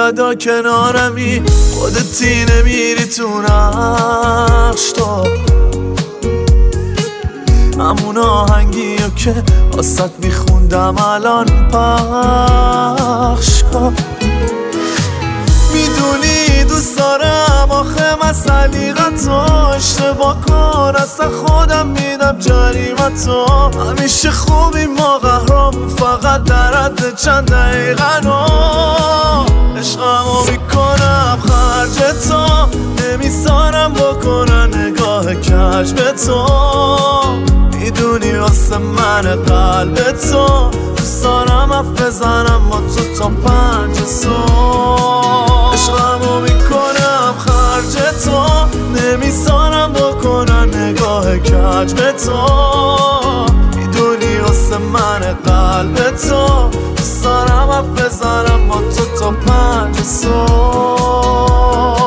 ادا کنارمی، خودتی نمیری تو نقش تو، همون آهنگیو که واسط میخوندم الان پخش کن. میدونی دوست دارم آخه مسئلیقتو، اشتباه کن اصلا خودم میدم جریمتو. همیشه خوبی ما قهرامون، فقط در حد چند دقیقه نو عشقمو میکنم خرج تو، نمیذارم بکنن نگاه کج به تو. میدونی واسه من قلب تو، دوست دارم حرف بزنم با تو تا 5 صبح. عشقمو میکنم خرج تو، نمیذارم بکنن نگاه کج به تو. میدونی واسه من قلب تو، دوست دارم حرف بزنم با تو تا 5 صبح.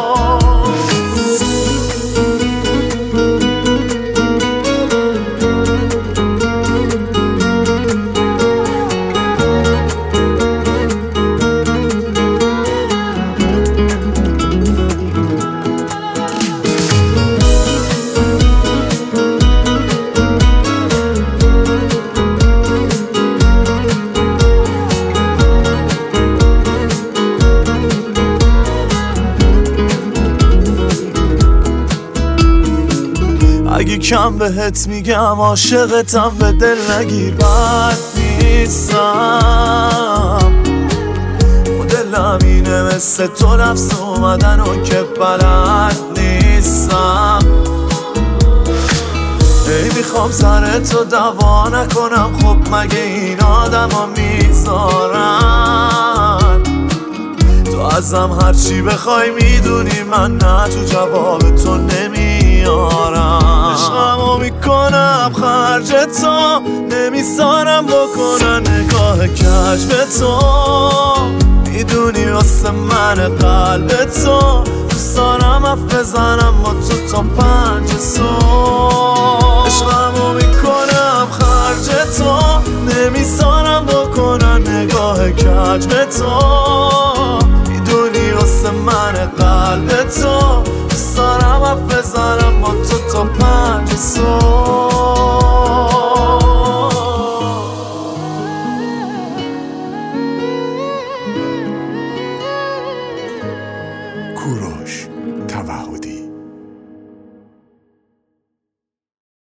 اگه کم بهت میگم عاشقتم، به دل نگیر بد نیستم. مدلم اینه مثل تو نفس اومدن و که بلد نیستم. ای میخوام سرتو دوا نکنم، خب مگه این آدم ها میذارن؟ تو ازم هرچی بخوای میدونی من نه تو جواب تو نمیارم. عشقمو میکنم خرج تو، نمیذارم بکنن نگاه کج به تو. میدونی واسه من قلب تو، دوست دارم حرف بزنم با تو تا 5 صبح. عشقمو میکنم خرج تو، نمیذارم بکنن نگاه کج به تو. میدونی واسه من قلب تو، دوست دارم حرف بزنم با تو تا 5 صبح.